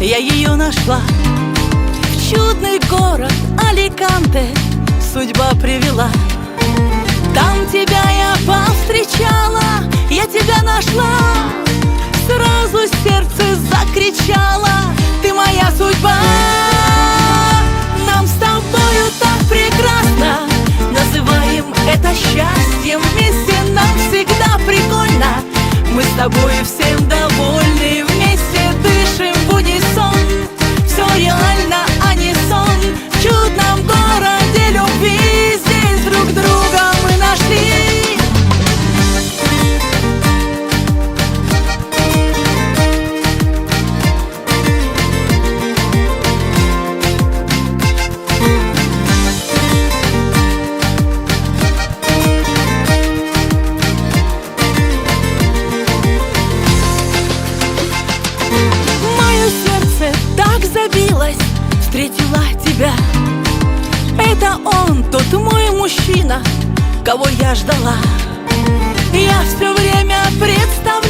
я ее нашла. В чудный город Аликанте судьба привела. Там тебя я повстречала, я тебя нашла. Сразу сердце закричало: ты моя судьба. Нам с тобою так прекрасно, называем это счастьем. Вместе нам всегда прикольно, мы с тобой всем довольны. Вместе дышим в унисон, все реально, а не сон. В чудном городе любви здесь друг друга мы нашли. Забилась, встретила тебя. Это он, тот мой мужчина, кого я ждала. Я все время представляла,